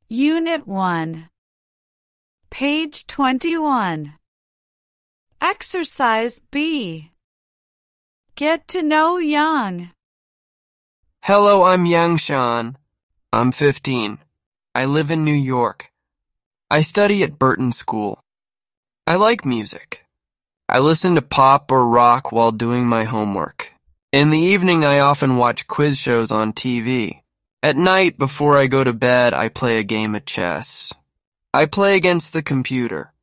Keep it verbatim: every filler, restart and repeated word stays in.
Unit one, page twenty-one. Exercise B. Get to know Yang. Hello, I'm Yang Shan. I'm fifteen. I live in New York. I study at Burton School. I like music. I listen to pop or rock while doing my homework. In the evening, I often watch quiz shows on T V. At night, before I go to bed, I play a game of chess. I play against the computer.